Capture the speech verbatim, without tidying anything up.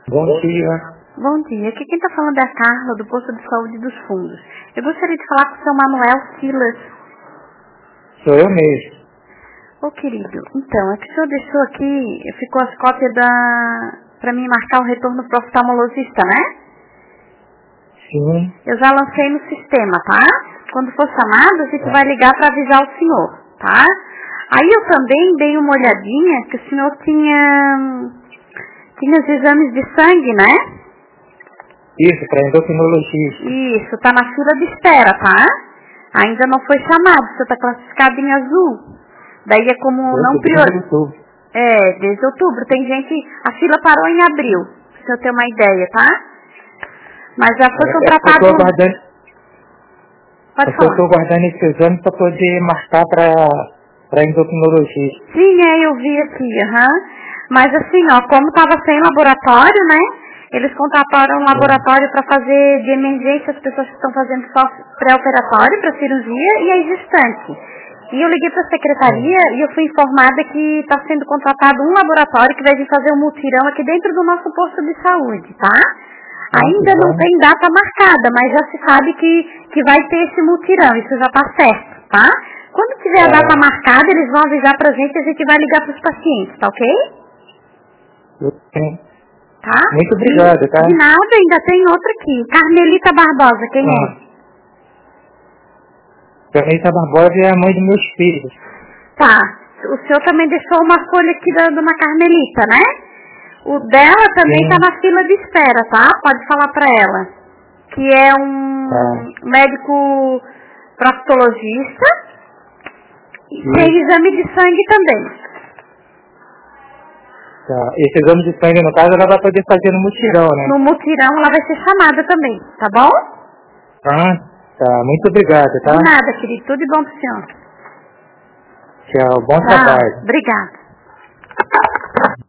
Bom dia. Bom dia. Aqui quem está falando é a Carla, do Posto de Saúde dos Fundos. Eu gostaria de falar com o seu Manuel Silas. Sou eu mesmo. Ô, querido, então, é que o senhor deixou aqui, ficou as cópias da... para mim marcar o retorno para o oftalmologista, né? Sim. Eu já lancei no sistema, tá? Quando for chamado, a gente vai ligar para avisar o senhor, tá? Aí eu também dei uma olhadinha que o senhor tinha... tinha os exames de sangue, né? Isso, para endocrinologista. Isso, tá na fila de espera, tá? Ainda não foi chamado, você tá classificado em azul. Daí é como Eu não priori... priori... É, desde outubro. Tem gente... A fila parou em abril, pra eu ter uma ideia, tá? Mas já foi É, contratado... Eu estou aguardando... Pode eu falar. estou aguardando esse exame para poder marcar para endocrinologista. Sim, é, eu vi aqui, aham. Mas assim, ó, como tava sem laboratório, né? Eles contrataram um laboratório para fazer de emergência as pessoas que estão fazendo só pré-operatório para cirurgia e a gestante. E eu liguei para a secretaria e eu fui informada que está sendo contratado um laboratório que vai vir fazer um mutirão aqui dentro do nosso posto de saúde, tá? Ainda não tem data marcada, mas já se sabe que, que vai ter esse mutirão, isso já está certo, tá? Quando tiver a data marcada, eles vão avisar pra gente e a gente vai ligar para os pacientes, tá ok? Sim. Tá? Muito obrigado, tá? De nada, ainda tem outra aqui. Carmelita Barbosa, quem ah. é? Carmelita Barbosa é a mãe dos meus filhos. Tá. O senhor também deixou uma folha aqui da, de uma Carmelita, né? O dela também Sim. tá na fila de espera, tá? Pode falar pra ela. Que é um Tá. médico proctologista. E Sim. tem exame de sangue também. Tá. Esse exame de sangue, no caso, ela vai poder fazer no mutirão, né? No mutirão ela vai ser chamada também, tá bom? Ah, tá. Muito obrigado, tá? De nada, querido. Tudo de bom pro senhor. Tchau. Bom Tchau. trabalho. Obrigada.